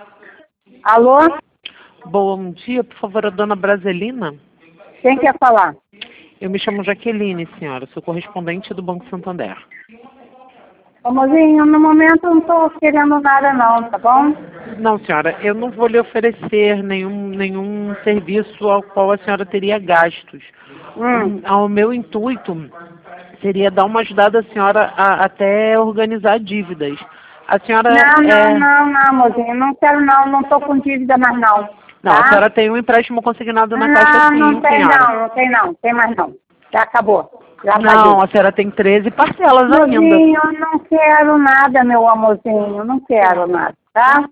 Alô? Bom dia, por favor, a dona Braselina. Quem quer falar? Eu me chamo Jaqueline, senhora, sou correspondente do Banco Santander. Ô, mozinho, no momento eu não estou querendo nada não, tá bom? Não, senhora, eu não vou lhe oferecer nenhum serviço ao qual a senhora teria gastos. O meu intuito seria dar uma ajudada à senhora a até organizar dívidas. A senhora Não, mozinho, não quero não estou com dívida mais não. Não, tá? a senhora tem um empréstimo consignado na Caixa sim, Não tem senhora. não, tem mais não. Já acabou, já Não, paguei. a senhora tem 13 parcelas ainda. Mozinho, eu não quero nada, meu amorzinho, não quero nada, tá?